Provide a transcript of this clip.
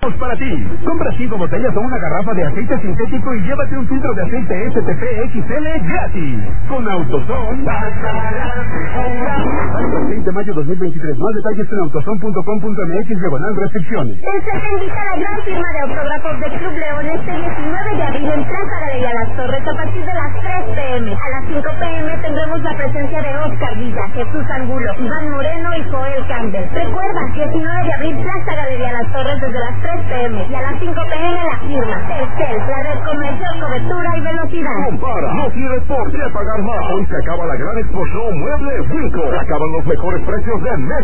Para ti, compra 5 botellas o una garrafa de aceite sintético y llévate un filtro de aceite STP XL gratis. Con AutoZone. Hasta el 6 de mayo 2023. Más detalles en autozone.com.mx/restricciones. Se invita a la gran firma de autógrafos de Club León este 19 de abril en Plaza Galería Las Torres a partir de las 3 p.m. A las 5 p.m. tendremos la presencia de Oscar Villa, Jesús Angulo, Iván Moreno y Joel Campbell. Recuerda, 19 de abril, Plaza Galería Las Torres desde las 3 p.m. y a las 5 p.m. la firma. Telcel, la red comercial, cobertura y velocidad. Compara, no tienes por qué pagar más. Hoy se acaba la gran Expo Show Mueble Winco. Se acaban los mejores precios de México.